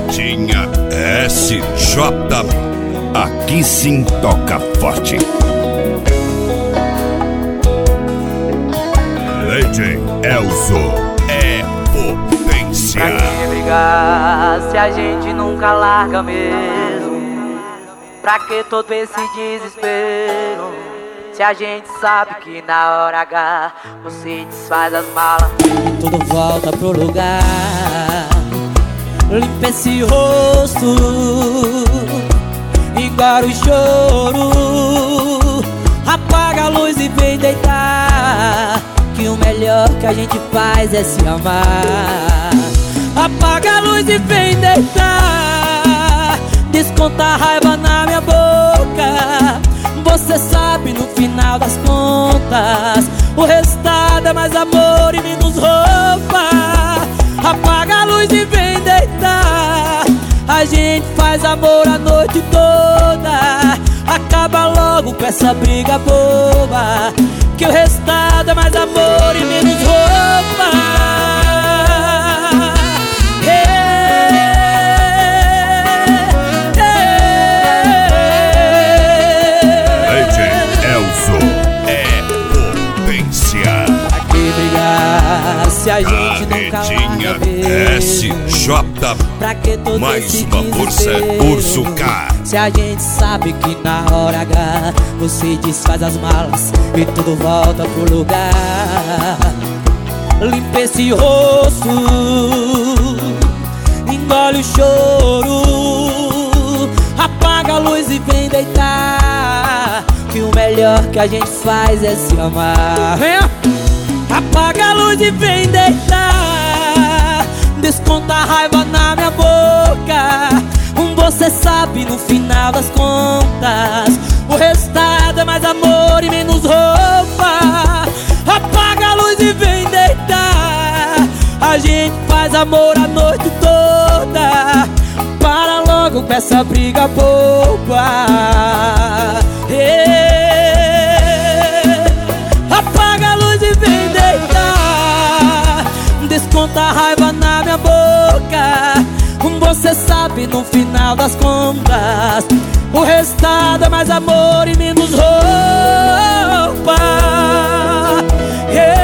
Carretinha SJ, aqui sim toca forte. Lady Elzo é potência. Pra que brigar se a gente nunca larga mesmo? Pra que todo esse desespero? Se a gente sabe que na hora H você desfaz as malas e tudo volta pro lugar. Limpa esse rosto, engole o choro, apaga a luz e vem deitar, que o melhor que a gente faz é se amar. Apaga a luz e vem deitar, desconta a raiva na minha boca. Você sabe, no final das contas, o resultado é mais amor e menos roupa. Apaga a luz e vem deitar, a gente faz amor a noite toda. Acaba logo com essa briga boba, que o resultado é mais amor e menos roupa. Se a gente nunca Carretinha SJ, pra que todo mais esse uma força Urso K. Se a gente sabe que na hora H você desfaz as malas e tudo volta pro lugar. Limpa esse rosto, engole o choro, apaga a luz e vem deitar, que o melhor que a gente faz é se amar. Apaga a luz e vem deitar, desconta a raiva na minha boca. Você sabe, no final das contas, o resultado é mais amor e menos roupa. Apaga a luz e vem deitar, a gente faz amor a noite toda. Para logo com essa briga boba. Apaga a luz e vem deitar, desconta a raiva na minha boca. Você sabe, no final das contas, o resultado é mais amor e menos roupa.